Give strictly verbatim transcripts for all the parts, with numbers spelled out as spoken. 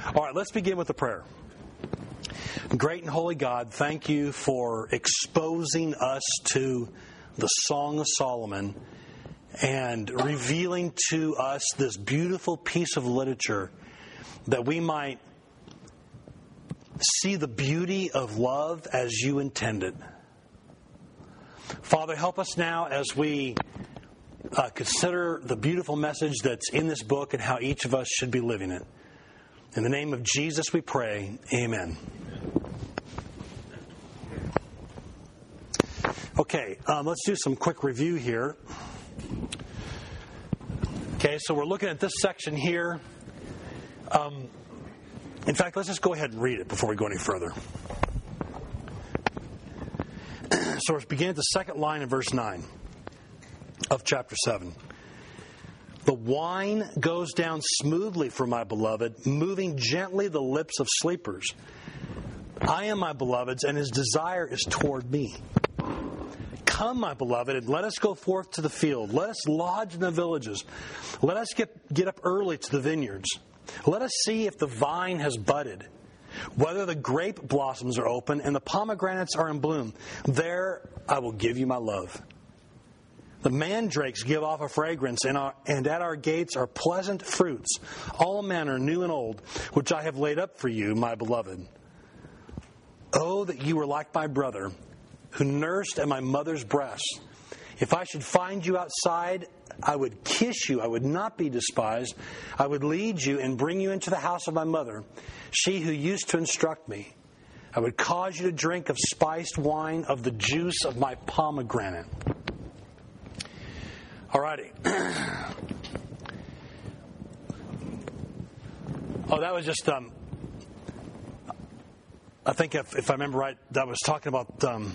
All right, let's begin with the prayer. Great and holy God, thank you for exposing us to the Song of Solomon and revealing to us this beautiful piece of literature that we might see the beauty of love as you intended. Father, help us now as we uh, consider the beautiful message that's in this book and how each of us should be living it. In the name of Jesus we pray, amen. Okay, um, let's do some quick review here. Okay, so we're looking at this section here. Um, in fact, let's just go ahead and read it before we go any further. So let's begin at the second line in verse nine of chapter seven. The wine goes down smoothly for my beloved, moving gently the lips of sleepers. I am my beloved's, and his desire is toward me. Come, my beloved, and let us go forth to the field. Let us lodge in the villages. Let us get, get up early to the vineyards. Let us see if the vine has budded, whether the grape blossoms are open and the pomegranates are in bloom. There I will give you my love. The mandrakes give off a fragrance, and, our, and at our gates are pleasant fruits, all manner new and old, which I have laid up for you, my beloved. Oh, that you were like my brother, who nursed at my mother's breast. If I should find you outside, I would kiss you. I would not be despised. I would lead you and bring you into the house of my mother, she who used to instruct me. I would cause you to drink of spiced wine, of the juice of my pomegranate. Alrighty. Oh, that was just, um, I think if, if I remember right, that was talking about, um,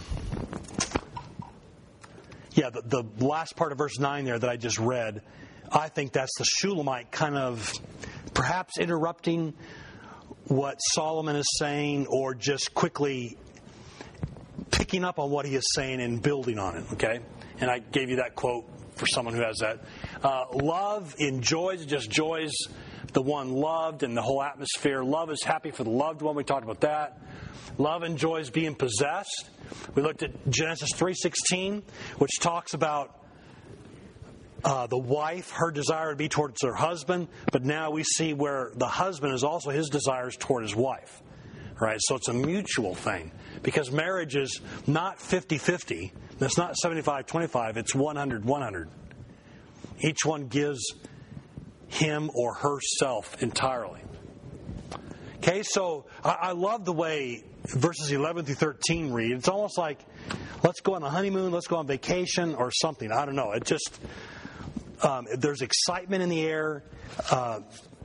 yeah, the, the last part of verse nine there that I just read. I think that's the Shulamite kind of perhaps interrupting what Solomon is saying, or just quickly picking up on what he is saying and building on it, okay? And I gave you that quote for someone who has that. Uh, love enjoys, just joys the one loved and the whole atmosphere. Love is happy for the loved one. We talked about that. Love enjoys being possessed. We looked at Genesis three sixteen, which talks about uh, the wife, her desire to be towards her husband, but now we see where the husband is also his desires toward his wife. Right? So it's a mutual thing, because marriage is not fifty-fifty. It's not seventy-five twenty-five. It's one hundred one hundred. Each one gives him or herself entirely. Okay, so I, I love the way verses eleven through thirteen read. It's almost like, let's go on a honeymoon, let's go on vacation or something. I don't know. It just, um, there's excitement in the air. Uh,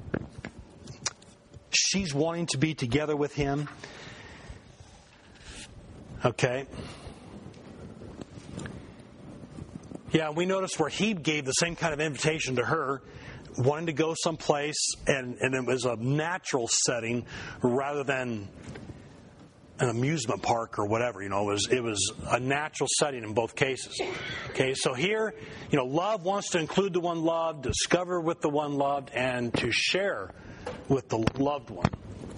she's wanting to be together with him. Okay. Yeah, we noticed where he gave the same kind of invitation to her, wanting to go someplace, and, and it was a natural setting rather than an amusement park or whatever. You know, it was it was a natural setting in both cases. Okay, so here, you know, love wants to include the one loved, discover with the one loved, and to share with the loved one.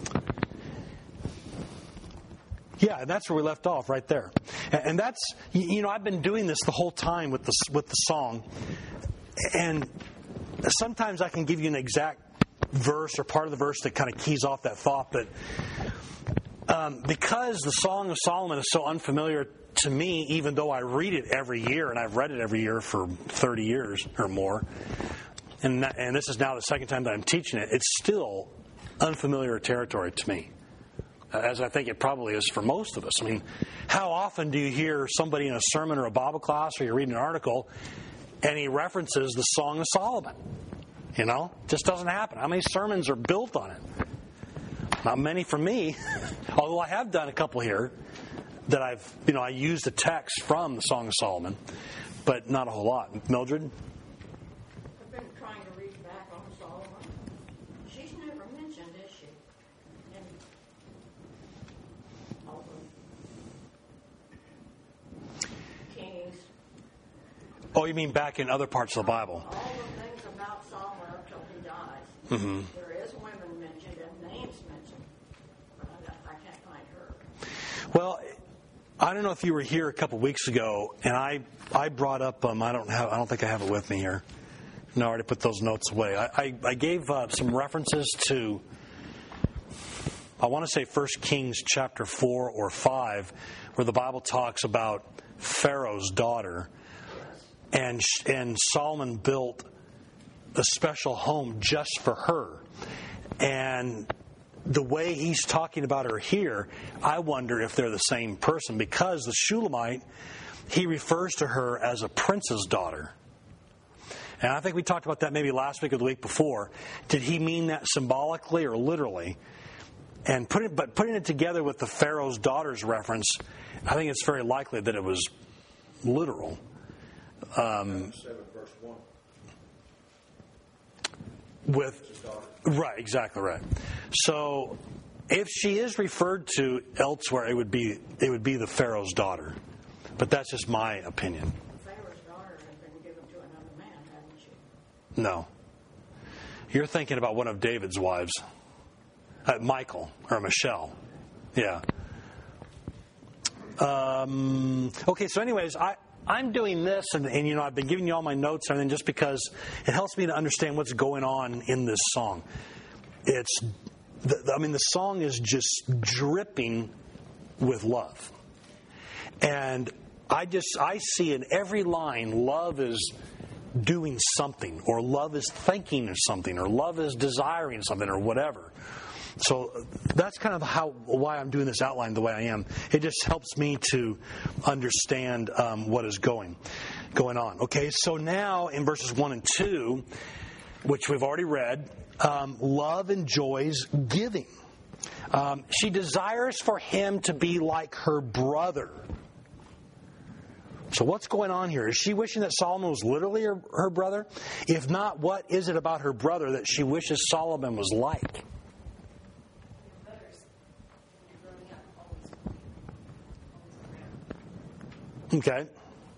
Yeah, that's where we left off, right there. And that's, you know, I've been doing this the whole time with the with the song, and sometimes I can give you an exact verse or part of the verse that kind of keys off that thought, but um, because the Song of Solomon is so unfamiliar to me, even though I read it every year, and I've read it every year for thirty years or more, and that, and this is now the second time that I'm teaching it, it's still unfamiliar territory to me, as I think it probably is for most of us. I mean, how often do you hear somebody in a sermon or a Bible class, or you're reading an article, and he references the Song of Solomon? You know, it just doesn't happen. How many sermons are built on it? Not many for me, although I have done a couple here that I've, you know, I used a text from the Song of Solomon, but not a whole lot. Mildred? I've been trying to read back on Solomon. She's never mentioned, is she? In all the Kings. Oh, you mean back in other parts of the Bible? All the things about Solomon up till he dies. Mm-hmm. There is women mentioned and names I don't know if you were here a couple weeks ago, and I I brought up um, I don't have I don't think I have it with me here. No, I already put those notes away. I I, I gave uh, some references to, I want to say First Kings chapter four or five, where the Bible talks about Pharaoh's daughter, and and Solomon built a special home just for her, and the way he's talking about her here, I wonder if they're the same person, because the Shulamite, he refers to her as a prince's daughter. And I think we talked about that maybe last week or the week before. Did he mean that symbolically or literally? And putting, but putting it together with the Pharaoh's daughter's reference, I think it's very likely that it was literal. Um, seven, verse one. With right, exactly right. So, if she is referred to elsewhere, it would be it would be the Pharaoh's daughter. But that's just my opinion. Pharaoh's daughter has been given to another man, hasn't she? No, you're thinking about one of David's wives, uh, Michal or Michelle. Yeah. Um, okay. So, anyways, I. I'm doing this, and, and, you know, I've been giving you all my notes, and then just because it helps me to understand what's going on in this song. It's, the, I mean, the song is just dripping with love. And I just, I see in every line, love is doing something, or love is thinking of something, or love is desiring something, or whatever. So that's kind of how why I'm doing this outline the way I am. It just helps me to understand um, what is going going on. Okay, so now in verses one and two, which we've already read, um, love enjoys giving. Um, she desires for him to be like her brother. So what's going on here? Is she wishing that Solomon was literally her, her brother? If not, what is it about her brother that she wishes Solomon was like? Okay.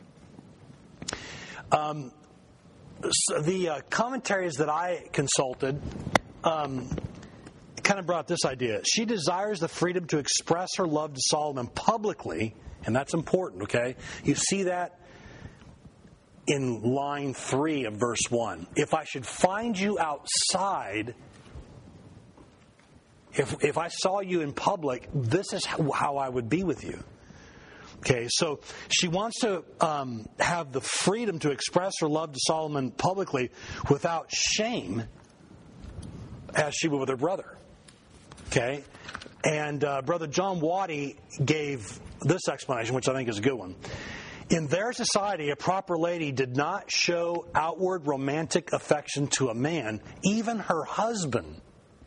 Um, so the uh, commentaries that I consulted um, kind of brought this idea. She desires the freedom to express her love to Solomon publicly, and that's important, okay? You see that in line three of verse one. If I should find you outside, if, if I saw you in public, this is how I would be with you. Okay, so she wants to um, have the freedom to express her love to Solomon publicly without shame, as she would with her brother. Okay, and uh, Brother John Waddy gave this explanation, which I think is a good one. In their society, a proper lady did not show outward romantic affection to a man, even her husband.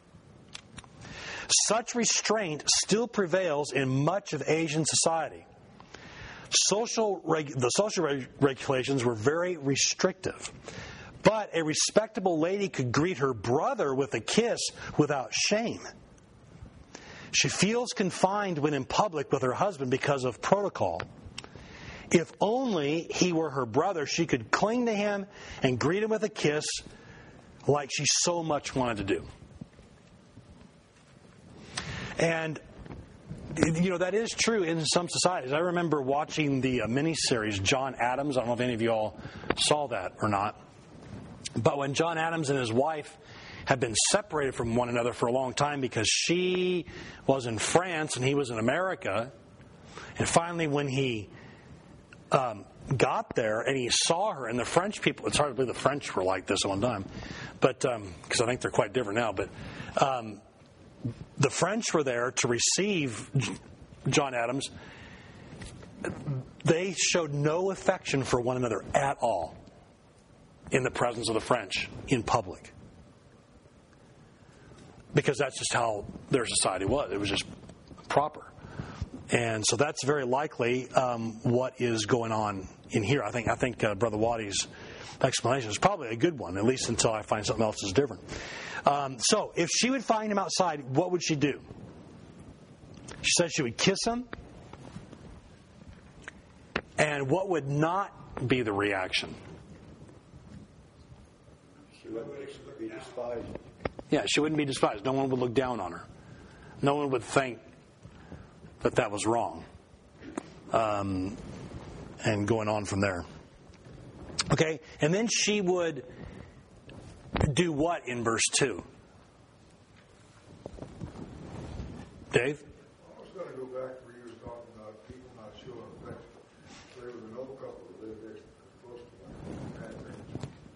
Such restraint still prevails in much of Asian society. Social reg- the social reg- regulations were very restrictive, but a respectable lady could greet her brother with a kiss without shame. She feels confined when in public with her husband because of protocol. If only he were her brother, she could cling to him and greet him with a kiss like she so much wanted to do. And you know, that is true in some societies. I remember watching the uh, miniseries John Adams. I don't know if any of you all saw that or not. But when John Adams and his wife had been separated from one another for a long time because she was in France and he was in America, and finally when he um, got there and he saw her, and the French people, it's hard to believe the French were like this at one time, but because um, I think they're quite different now, but um, the French were there to receive John Adams. They showed no affection for one another at all in the presence of the French in public. Because that's just how their society was. It was just proper. And so that's very likely um, what is going on in here. I think I think uh, Brother Waddy's explanation is probably a good one, at least until I find something else that's different. Um, so if she would find him outside, what would she do? She said she would kiss him. And what would not be the reaction? She wouldn't be despised. Yeah, she wouldn't be despised. No one would look down on her. No one would think that that was wrong. um, and going on from there. Okay, and then she would do what in verse two? Dave? I was going to go back where you was talking about people not showing affection. There was an old couple that lived there close to my aunt ranch.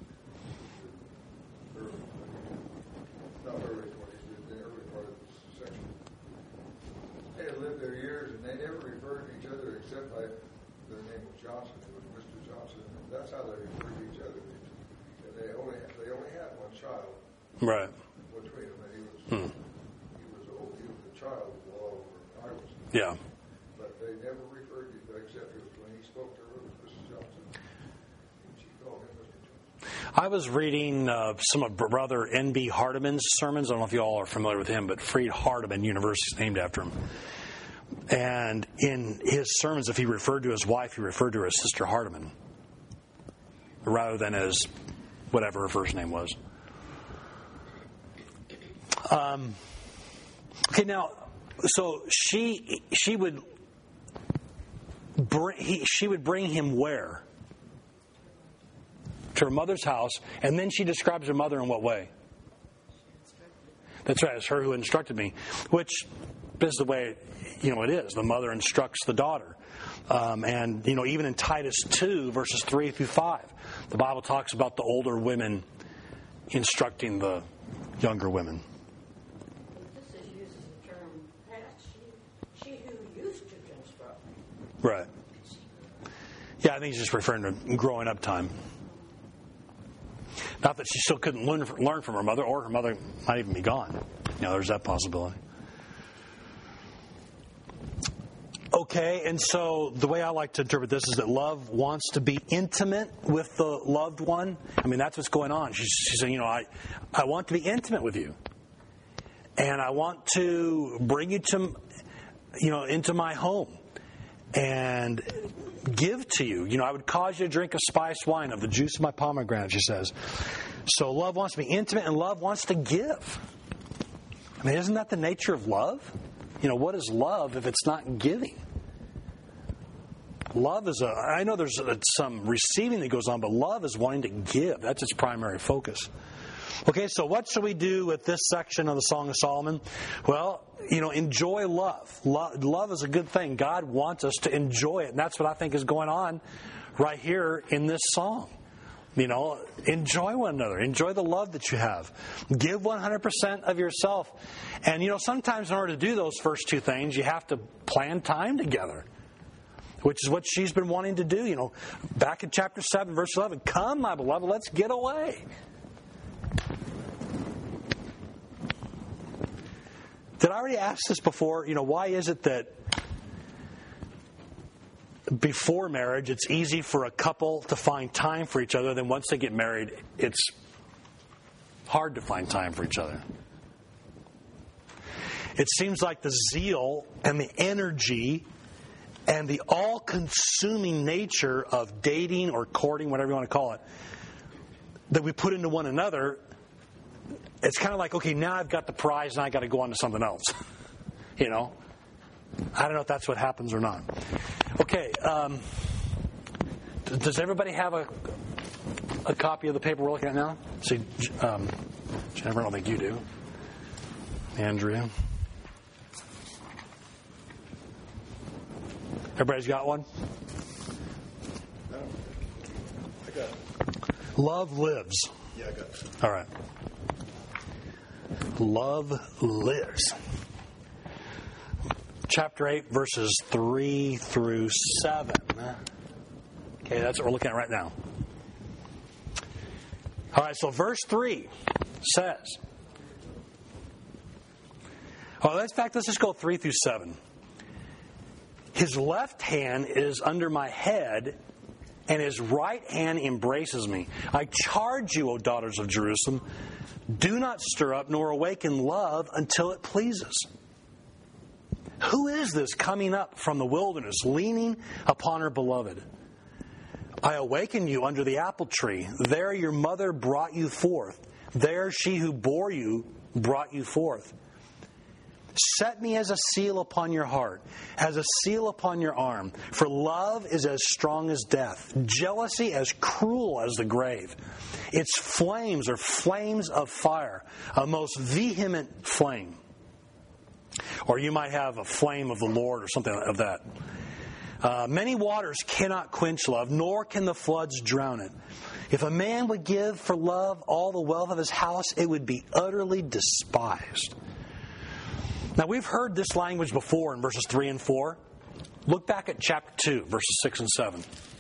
Early twenties, not early twenties, but the early part of this section. They had lived there years, and they never referred to each other except by their name was Johnson. It was Mister Johnson. And that's how they referred to each other. And they only they only had one child. Right. Between them, and he was. Hmm. Child while I was. Yeah. But they never referred to that except it was when he spoke to her, it was Missus Johnson. And she called him Mister Johnson. I was reading uh, some of Brother N B Hardeman's sermons. I don't know if you all are familiar with him, but Freed Hardeman University is named after him. And in his sermons, if he referred to his wife, he referred to her as Sister Hardeman, rather than as whatever her first name was. Um. Okay, now, so she she would bring he, she would bring him where? To her mother's house, and then she describes her mother in what way? That's right, it's her who instructed me, which is the way you know it is. The mother instructs the daughter, um, and you know even in Titus two verses three through five, the Bible talks about the older women instructing the younger women. Right. Yeah, I think he's just referring to growing up time. Not that she still couldn't learn, learn from her mother, or her mother might even be gone. You know, there's that possibility. Okay, and so the way I like to interpret this is that love wants to be intimate with the loved one. I mean, that's what's going on. She's, she's saying, you know, I, I want to be intimate with you. And I want to bring you to, you know, into my home. And give to you. You know, I would cause you to drink of spiced wine, of the juice of my pomegranate, she says. So love wants to be intimate, and love wants to give. I mean, isn't that the nature of love? You know, what is love if it's not giving? Love is a, I know there's a, some receiving that goes on, but love is wanting to give. That's its primary focus. Okay, so what should we do with this section of the Song of Solomon? Well, you know, enjoy love. Love, love is a good thing. God wants us to enjoy it, and that's what I think is going on right here in this song. You know, enjoy one another. Enjoy the love that you have. Give one hundred percent of yourself. And, you know, sometimes in order to do those first two things, you have to plan time together, which is what she's been wanting to do. You know, back in chapter seven, verse eleven, come, my beloved, let's get away. Did I already ask this before? You know, why is it that before marriage it's easy for a couple to find time for each other, then once they get married, it's hard to find time for each other? It seems like the zeal and the energy and the all-consuming nature of dating or courting, whatever you want to call it, that we put into one another, it's kind of like, okay, now I've got the prize and I got to go on to something else. You know? I don't know if that's what happens or not. Okay. Um, does everybody have a a copy of the paper we're looking at now? See, um, Jennifer, I don't think you do. Andrea. Everybody's got one? No. I got it. Love lives. Yeah, I got it. All right. Love lives. Chapter eight, verses three through seven. Okay, that's what we're looking at right now. All right, so verse three says, oh, let's in fact, let's just go three through seven. His left hand is under my head, and his right hand embraces me. I charge you, O daughters of Jerusalem, do not stir up nor awaken love until it pleases. Who is this coming up from the wilderness, leaning upon her beloved? I awakened you under the apple tree. There your mother brought you forth. There she who bore you brought you forth. Set me as a seal upon your heart, as a seal upon your arm. For love is as strong as death, jealousy as cruel as the grave. Its flames are flames of fire, a most vehement flame. Or you might have a flame of the Lord or something of that. Uh, many waters cannot quench love, nor can the floods drown it. If a man would give for love all the wealth of his house, it would be utterly despised. Now, we've heard this language before in verses three and four. Look back at chapter two, verses six and seven.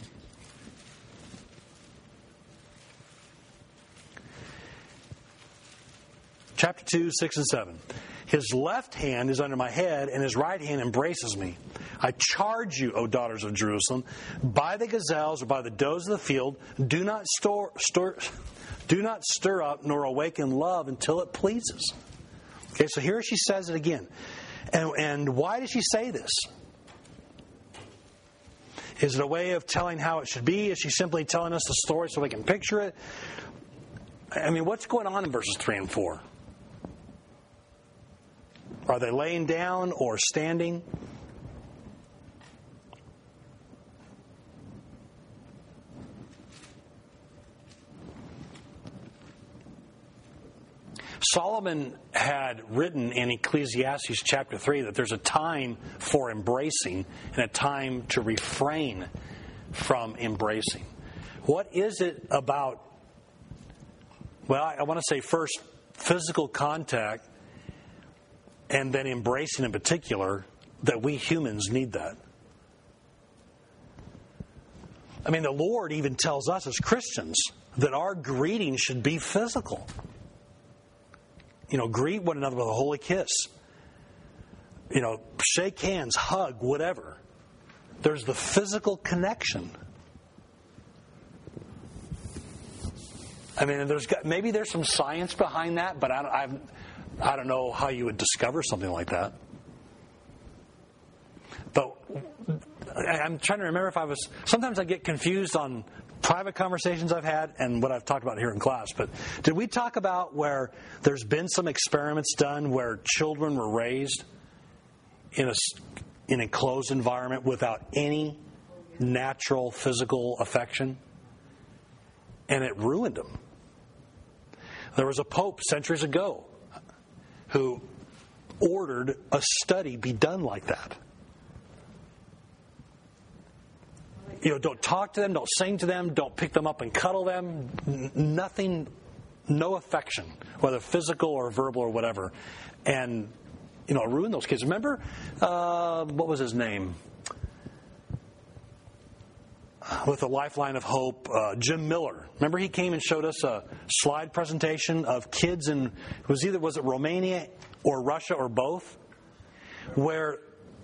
Chapter two, six and seven. His left hand is under my head, and his right hand embraces me. I charge you, O daughters of Jerusalem, by the gazelles or by the does of the field, do not store, stir, do not stir up nor awaken love until it pleases. Okay, so here she says it again. And, and why does she say this? Is it a way of telling how it should be? Is she simply telling us the story so we can picture it? I mean, what's going on in verses three and four? Are they laying down or standing? Solomon had written in Ecclesiastes chapter three that there's a time for embracing and a time to refrain from embracing. What is it about, well, I want to say first, physical contact, and then embracing in particular, that we humans need that? I mean, the Lord even tells us as Christians that our greeting should be physical. You know, greet one another with a holy kiss. You know, shake hands, hug, whatever. There's the physical connection. I mean, there's got, maybe there's some science behind that, but I don't, I've, I don't know how you would discover something like that. But I'm trying to remember if I was... Sometimes I get confused on private conversations I've had and what I've talked about here in class. But did we talk about where there's been some experiments done where children were raised in a, in a closed environment without any natural physical affection? And it ruined them. There was a pope centuries ago who ordered a study be done like that. You know, don't talk to them, don't sing to them, don't pick them up and cuddle them. N- nothing, no affection, whether physical or verbal or whatever. And, you know, ruin those kids. Remember, uh, what was his name? With the Lifeline of Hope, uh, Jim Miller. Remember he came and showed us a slide presentation of kids in, it was either, was it Romania or Russia or both? Where,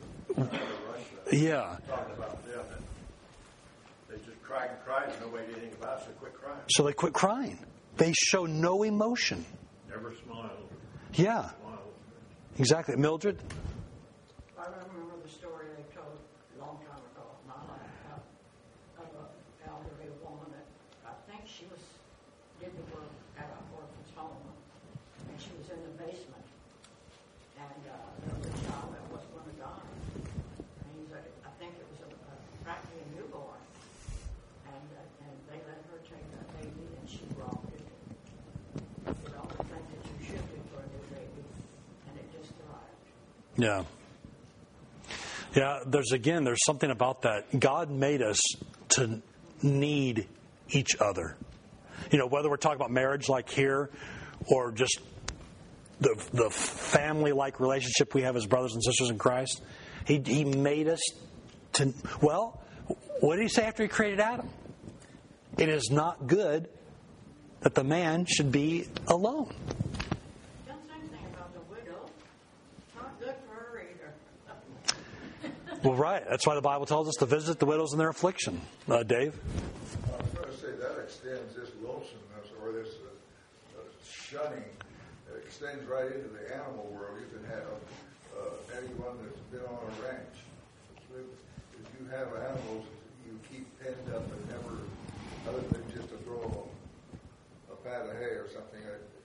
yeah. Talking about them, and they just cried and cried, and nobody did anything about it, so they quit crying. So they quit crying. They show no emotion. Never smiled. Yeah. Smiled. Exactly. Mildred? I remember the story they told a long time ago, not of of an elderly woman that I think she was did the work at an orphan's home, and she was in the basement, and uh, there was a child that was going to die, and he's a, I think it was a, a practically a newborn, and uh, and they let her take that baby, and she rocked it. It's the only thing that you should do for a new baby, and it just thrived. Yeah. Yeah, there's again, there's something about that. God made us to need each other. You know, whether we're talking about marriage like here or just the the family-like relationship we have as brothers and sisters in Christ, He, he made us to, well, what did He say after He created Adam? It is not good that the man should be alone. Don't say anything about the widow. It's not good for her either. Well, right. That's why the Bible tells us to visit the widows in their affliction. Uh, Dave? I was going to say that extends this lonesomeness or this uh, uh, shunning. It extends right into the animal world. You can have uh, anyone that's been on a ranch. If you have animals you keep penned up and never, other than just to throw a, a pat of hay or something,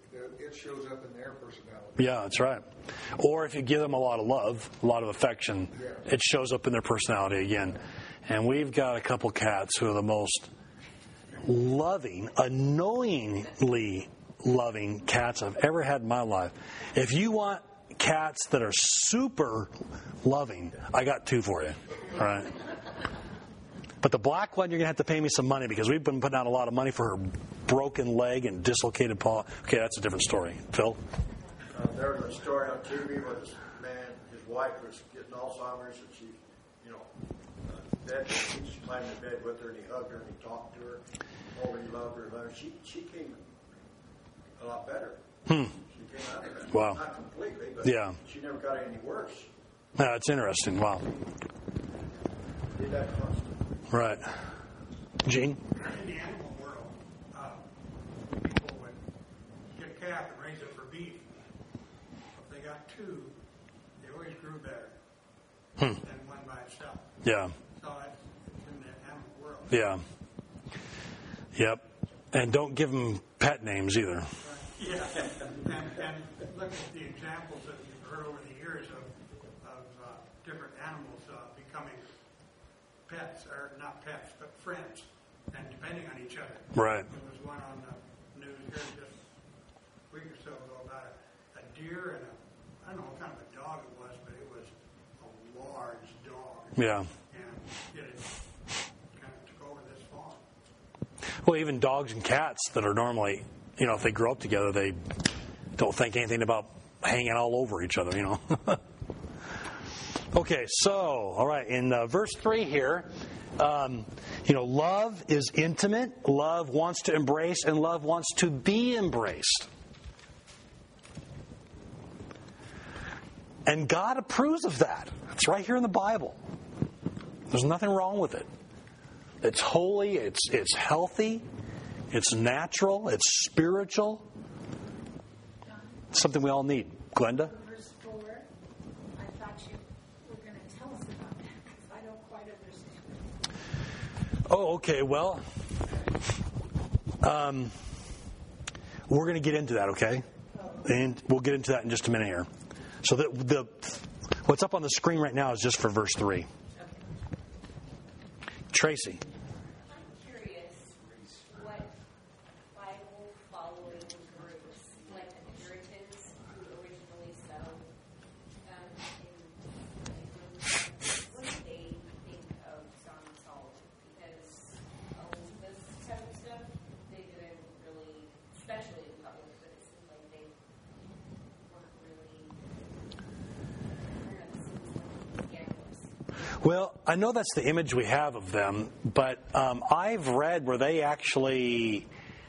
it, it shows up in their personality. Yeah, that's right. Or if you give them a lot of love, a lot of affection, Yeah. it shows up in their personality again. And we've got a couple cats who are the most loving, annoyingly loving cats I've ever had in my life. If you want cats that are super loving, I got two for you. All right. But the black one, you're going to have to pay me some money because we've been putting out a lot of money for her broken leg and dislocated paw. Okay, that's a different story. Phil? Uh, there was a story on T V where this man, his wife was getting Alzheimer's, and she, you know, uh, bed, he just climbed in bed with her, and he hugged her, and he talked to her, told her he loved her, loved her. She, she came a lot better. Hmm. She came out of it. Wow. Not completely, but Yeah. she never got any worse. Yeah, it's interesting. Wow. Did that constant. Right. Gene? In the animal world, uh, people would get a calf and raise it for beef. If they got two, they always grew better Hmm. than one by itself. Yeah. So it's, it's in the animal world. Yeah. Yep. And don't give them pet names either. Yeah, and, and look at the examples that you've heard over the years of, of uh, different animals uh, becoming pets, or not pets, but friends, and depending on each other. Right. There was one on the news here just a week or so ago about a, a deer and a, I don't know what kind of a dog it was, but it was a large dog. Yeah. And it kind of took over this farm. Well, even dogs and cats that are normally, you know, if they grow up together, they don't think anything about hanging all over each other, you know. Okay, so, all right, in uh, verse three here, um, you know, love is intimate, love wants to embrace, and love wants to be embraced. And God approves of that. It's right here in the Bible. There's nothing wrong with it. It's holy, it's it's healthy, it's natural, it's spiritual. It's something we all need. Glenda? Verse four, I thought you were going to tell us about that because I don't quite understand. Oh, okay. Well, um, we're going to get into that, okay? And we'll get into that in just a minute here. So the, the what's up on the screen right now is just for verse three. Tracy. I'm curious what Bible following groups, like the Puritans who originally settled um, in, what do they think of Song of Solomon? Because oh, this type of stuff they didn't really, especially in public, but it seemed like they weren't really, I don't know, it seems like gamblers. Well, I know that's the image we have of them, but um, I've read where they actually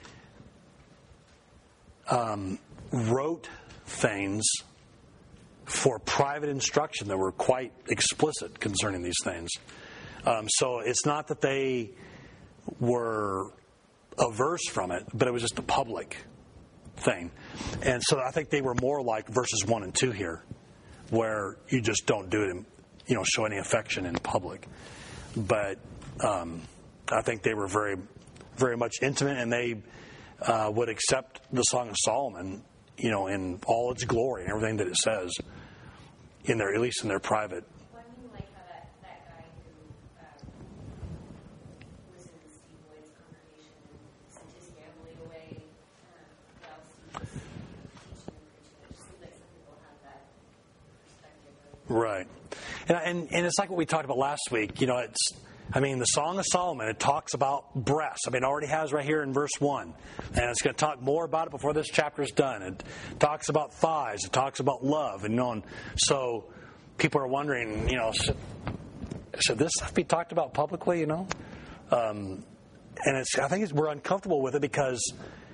um, wrote things for private instruction that were quite explicit concerning these things. Um, so it's not that they were averse from it, but it was just a public thing. And so I think they were more like verses one and two here, where you just don't do it in, you know, show any affection in public. But um, I think they were very, very much intimate, and they uh, would accept the Song of Solomon, you know, in all its glory and everything that it says, in their, at least in their private. Well, I mean, like how that, that guy who um, was in Steve Lloyd's congregation and sent his family away uh, while Steve was teaching and preaching. It just seems like some people have that perspective of Right. And, and and it's like what we talked about last week. You know, it's, I mean, the Song of Solomon, it talks about breasts. I mean, it already has right here in verse one. And it's going to talk more about it before this chapter is done. It talks about thighs. It talks about love. And, you know, and so people are wondering, you know, should, should this be talked about publicly, you know? Um, and it's, I think it's, we're uncomfortable with it because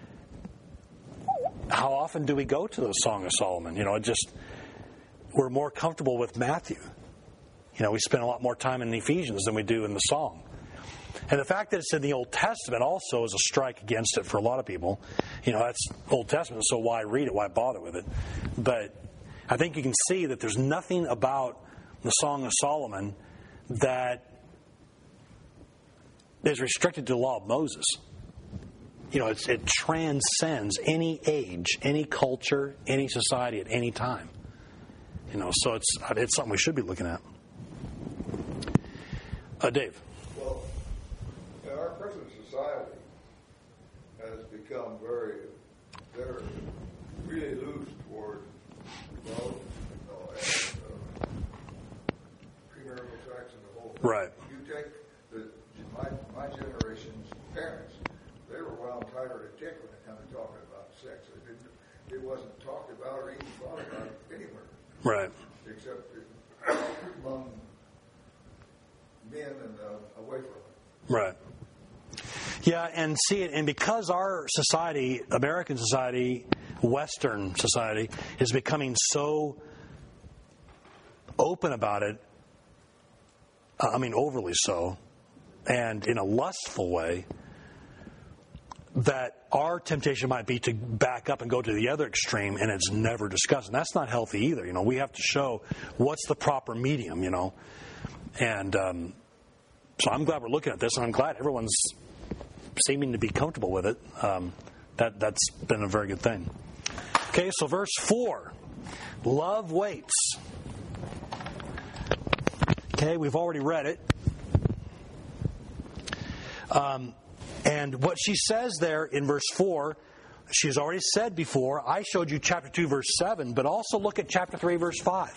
how often do we go to the Song of Solomon? You know, it just, we're more comfortable with Matthew. You know, we spend a lot more time in Ephesians than we do in the Song. And the fact that it's in the Old Testament also is a strike against it for a lot of people. You know, that's Old Testament, so why read it? Why bother with it? But I think you can see that there's nothing about the Song of Solomon that is restricted to the law of Moses. You know, it's, it transcends any age, any culture, any society at any time. You know, so it's it's something we should be looking at. Uh, Dave. Well, our present society has become very, they're really loose toward love, you know, and uh, premarital sex and the whole thing. Right. You take the my my generation's parents, they were wound tighter to tick when it come to talking about sex. It didn't, it wasn't talked about or even thought about anywhere. Right. Except among men and uh, away from it. Right. Yeah, and see it, and because our society, American society, Western society, is becoming so open about it, uh, I mean, overly so, and in a lustful way, that our temptation might be to back up and go to the other extreme, and it's never discussed. And that's not healthy either. You know, we have to show what's the proper medium, you know. And um, so I'm glad we're looking at this, and I'm glad everyone's seeming to be comfortable with it. Um, that, that's been a very good thing. Okay, so verse four, love waits. Okay, we've already read it. Um, and what she says there in verse four, she's already said before. I showed you chapter two, verse seven, but also look at chapter three, verse five.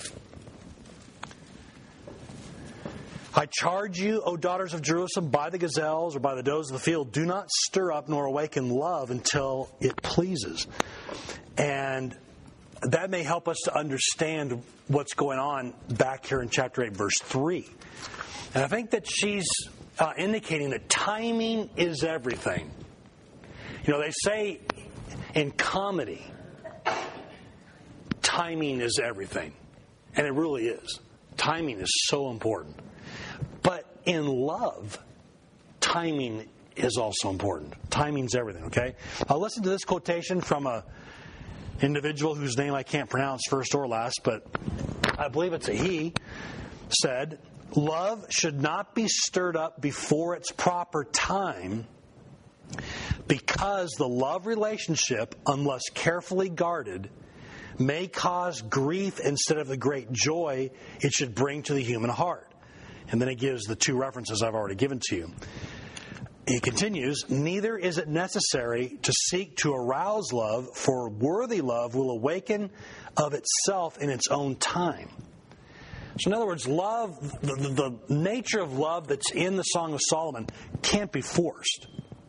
I charge you, O daughters of Jerusalem, by the gazelles or by the does of the field, do not stir up nor awaken love until it pleases. And that may help us to understand what's going on back here in chapter eight, verse three. And I think that she's uh, indicating that timing is everything. You know, they say in comedy, timing is everything. And it really is. Timing is so important. But in love, timing is also important. Timing's everything, okay? I'll listen to this quotation from a individual whose name I can't pronounce first or last, but I believe it's a he, said, love should not be stirred up before its proper time, because the love relationship, unless carefully guarded, may cause grief instead of the great joy it should bring to the human heart. And then it gives the two references I've already given to you. He continues, neither is it necessary to seek to arouse love, for worthy love will awaken of itself in its own time. So in other words, love, the, the, the nature of love that's in the Song of Solomon can't be forced.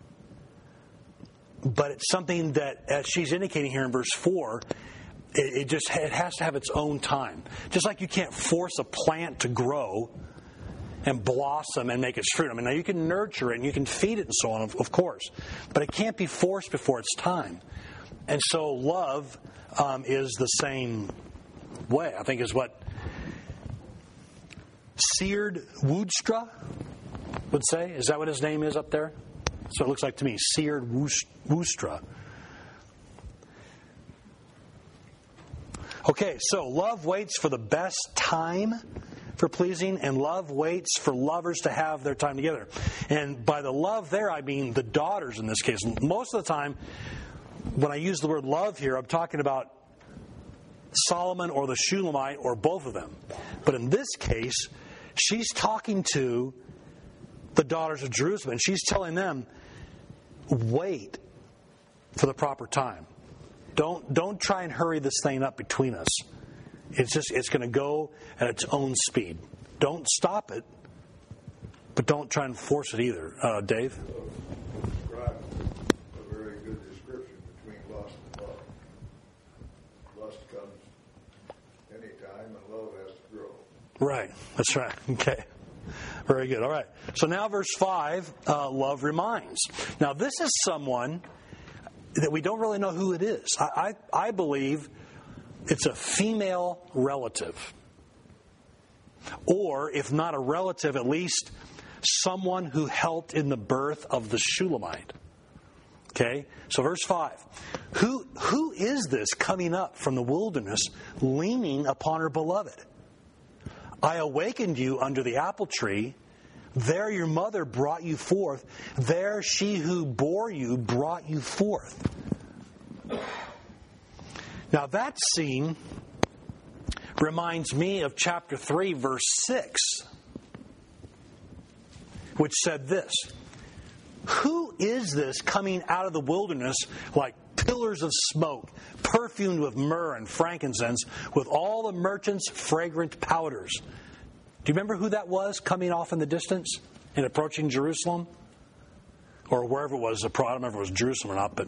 But it's something that, as she's indicating here in verse four, it, it just it has to have its own time. Just like you can't force a plant to grow and blossom and make its fruit. I mean, now you can nurture it and you can feed it and so on, of, of course. But it can't be forced before its time. And so love um, is the same way, I think, is what Seared Woostra would say. Is that what his name is up there? So it looks like to me, Seared Woostra. Okay, so love waits for the best time for pleasing, and love waits for lovers to have their time together. And by the love there, I mean the daughters in this case. Most of the time, when I use the word love here, I'm talking about Solomon or the Shulamite or both of them. But in this case, she's talking to the daughters of Jerusalem, and she's telling them, wait for the proper time. Don't, don't try and hurry this thing up between us. It's just it's going to go at its own speed. Don't stop it, but don't try and force it either. Uh, Dave? Describe a very good description between lust and love. Lust comes anytime, and love has to grow. Right. That's right. Okay. Very good. All right. So now verse five, uh, love reminds. Now this is someone that we don't really know who it is. I, I, I believe it's a female relative. Or, if not a relative, at least someone who helped in the birth of the Shulamite. Okay? So verse five. Who, who is this coming up from the wilderness, leaning upon her beloved? I awakened you under the apple tree. There your mother brought you forth. There she who bore you brought you forth. Now that scene reminds me of chapter three, verse six, which said this: Who is this coming out of the wilderness like pillars of smoke, perfumed with myrrh and frankincense, with all the merchants' fragrant powders? Do you remember who that was coming off in the distance and approaching Jerusalem? Or wherever it was, I don't remember if it was Jerusalem or not, but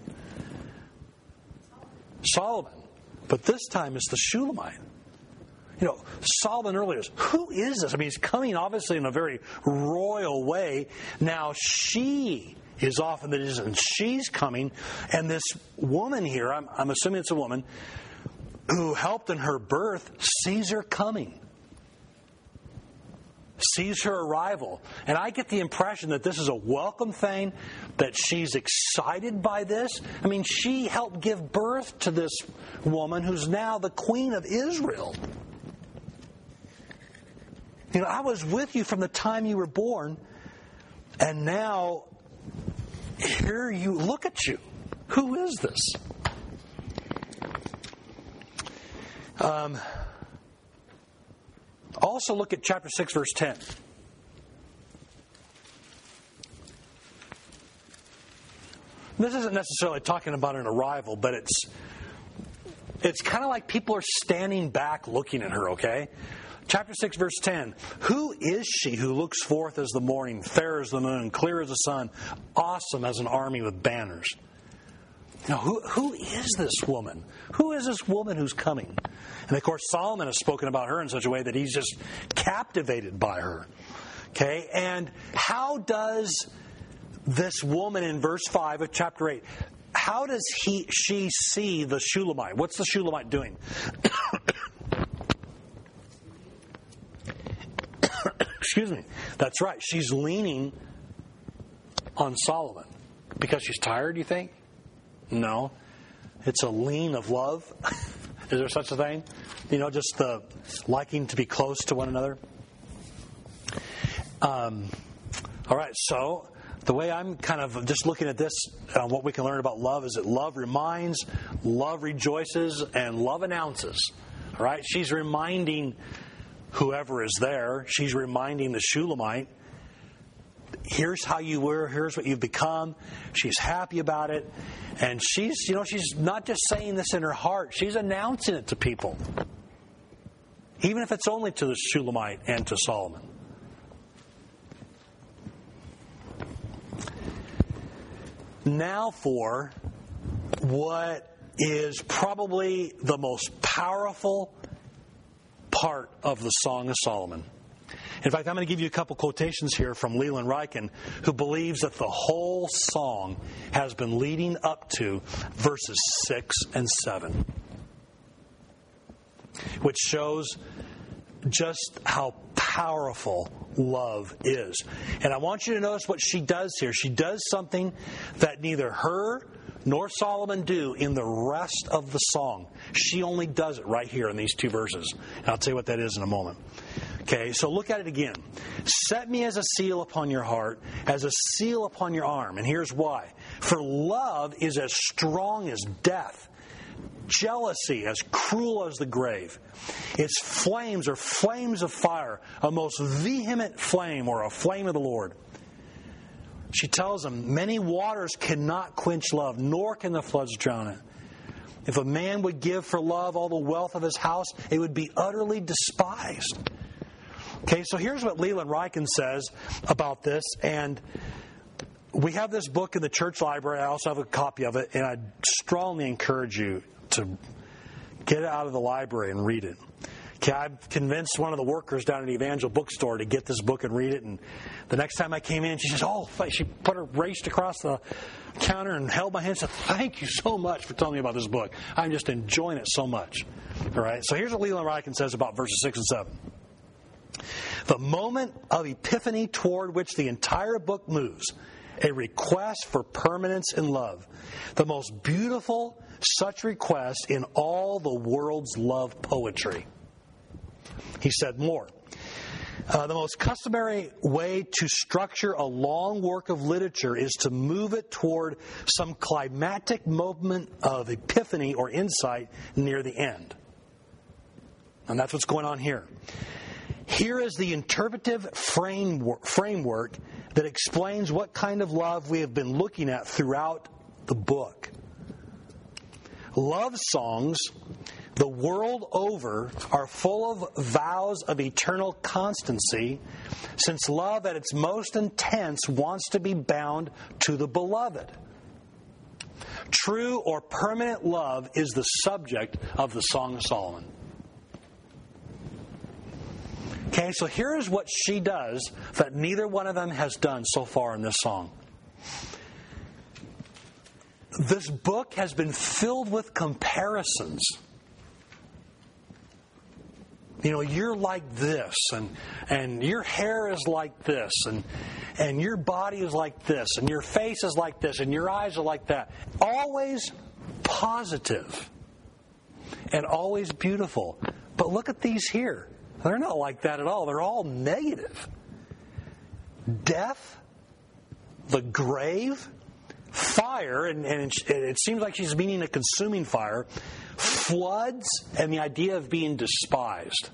Solomon. But this time it's the Shulamite. You know, Solomon earlier is, who is this? I mean, he's coming obviously in a very royal way. Now she is off in the distance. She's coming, and this woman here, I'm, I'm assuming it's a woman, who helped in her birth, sees her coming. Sees her arrival. And I get the impression that this is a welcome thing, that she's excited by this. I mean, she helped give birth to this woman who's now the queen of Israel. You know, I was with you from the time you were born, and now here you, look at you. Who is this? Um... Also look at chapter six, verse ten. This isn't necessarily talking about an arrival, but it's it's kind of like people are standing back looking at her, okay? Chapter six, verse ten. Who is she who looks forth as the morning, fair as the moon, clear as the sun, awesome as an army with banners? Now, who, who is this woman? Who is this woman who's coming? And, of course, Solomon has spoken about her in such a way that he's just captivated by her. Okay? And how does this woman in verse five of chapter eight, how does he, she see the Shulamite? What's the Shulamite doing? Excuse me. That's right. She's leaning on Solomon. Because she's tired, you think? No. It's a lean of love. Is there such a thing? You know, just the liking to be close to one another. Um, all right, so the way I'm kind of just looking at this, uh, what we can learn about love is that love reminds, love rejoices, and love announces. All right, she's reminding whoever is there. She's reminding the Shulamite, here's how you were, here's what you've become. She's happy about it. And she's, you know, she's not just saying this in her heart, she's announcing it to people. Even if it's only to the Shulamite and to Solomon. Now for what is probably the most powerful part of the Song of Solomon. In fact, I'm going to give you a couple quotations here from Leland Ryken, who believes that the whole song has been leading up to verses six and seven, which shows just how powerful love is. And I want you to notice what she does here. She does something that neither her nor Solomon do in the rest of the song. She only does it right here in these two verses. And I'll tell you what that is in a moment. Okay, so look at it again. Set me as a seal upon your heart, as a seal upon your arm. And here's why. For love is as strong as death, jealousy as cruel as the grave. Its flames are flames of fire, a most vehement flame, or a flame of the Lord. She tells him, many waters cannot quench love, nor can the floods drown it. If a man would give for love all the wealth of his house, it would be utterly despised. Okay, so here's what Leland Ryken says about this, and we have this book in the church library. I also have a copy of it, and I strongly encourage you to get it out of the library and read it. Okay, I've convinced one of the workers down at the Evangel bookstore to get this book and read it, and the next time I came in, she says, oh, she put her raced across the counter and held my hand and said, thank you so much for telling me about this book. I'm just enjoying it so much. All right, so here's what Leland Ryken says about verses six and seven. The moment of epiphany toward which the entire book moves, a request for permanence in love. The most beautiful such request in all the world's love poetry. He said more. Uh, the most customary way to structure a long work of literature is to move it toward some climactic moment of epiphany or insight near the end. And that's what's going on here. Here is the interpretive framework, framework that explains what kind of love we have been looking at throughout the book. Love songs the world over are full of vows of eternal constancy, since love at its most intense wants to be bound to the beloved. True or permanent love is the subject of the Song of Solomon. Okay, so here's what she does that neither one of them has done so far in this song. This book has been filled with comparisons. You know, you're like this, and and your hair is like this, and and your body is like this, and your face is like this, and your eyes are like that. Always positive and always beautiful. But look at these here. They're not like that at all. They're all negative. Death, the grave, fire, and, and it seems like she's meaning a consuming fire, floods, and the idea of being despised.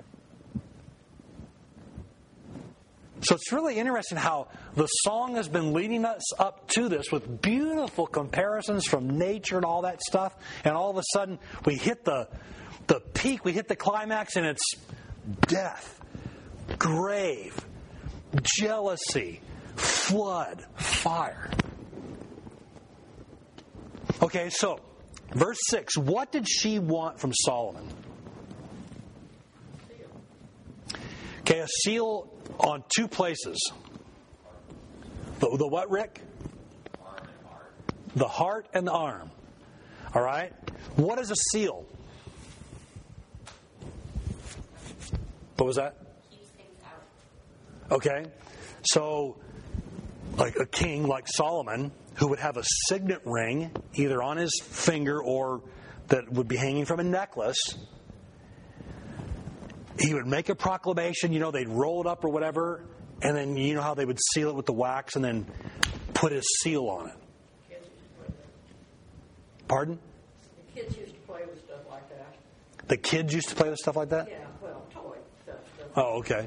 So it's really interesting how the song has been leading us up to this with beautiful comparisons from nature and all that stuff, and all of a sudden we hit the the peak, we hit the climax, and it's death, grave, jealousy, flood, fire. Okay, so verse six, what did she want from Solomon? Okay, a seal on two places. The, the what, Rick? The heart and the arm. All right? What is a seal? What was that? Keeps things out. Okay. So, like a king like Solomon, who would have a signet ring either on his finger or that would be hanging from a necklace, he would make a proclamation, you know, they'd roll it up or whatever, and then you know how they would seal it with the wax and then put his seal on it. Kids used to play that. Pardon? The kids used to play with stuff like that. The kids used to play with stuff like that? Yeah, well, toy stuff. stuff Oh, okay.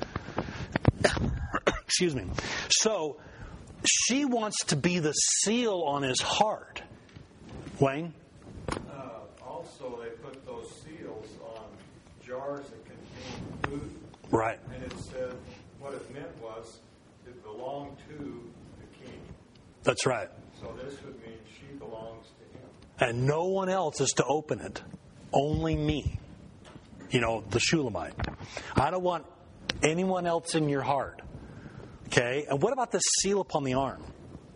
Excuse me. So, she wants to be the seal on his heart. Wayne? Uh, also, they put those seals on jars that contained food. Right. And it said what it meant was it belonged to the king. That's right. So this would mean she belongs to him. And no one else is to open it. Only me. You know, the Shulamite. I don't want anyone else in your heart. Okay? And what about the seal upon the arm?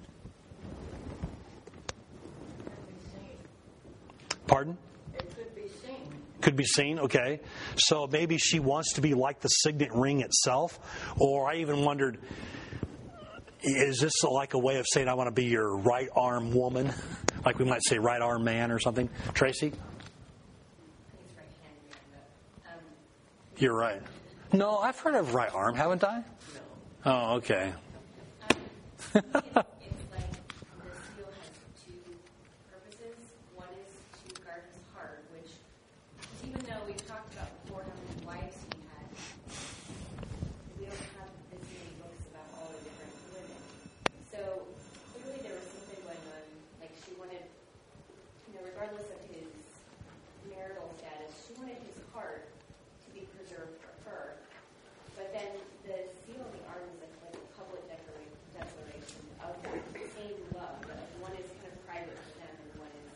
Pardon? It could be seen. Could be seen, okay. So maybe she wants to be like the signet ring itself. Or I even wondered, is this like a way of saying I want to be your right arm woman? Like we might say right arm man or something. Tracy? I think it's right hand man, but um, You're right. No, I've heard of right arm, haven't I? No. Oh, okay. um, it's like the seal has two purposes. One is to guard his heart, which even though we've talked about before how many wives he had, we don't have this many books about all the different women. So clearly there was something going on. Like she wanted, you know, regardless of his marital status, she wanted his heart to be preserved for her. But then the seal on the arm is like, like a public declara- declaration of that same love. But one is kind of private to them and one is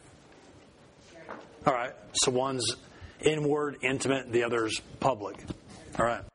sharing. All right. So one's inward, intimate, the other's public. All right.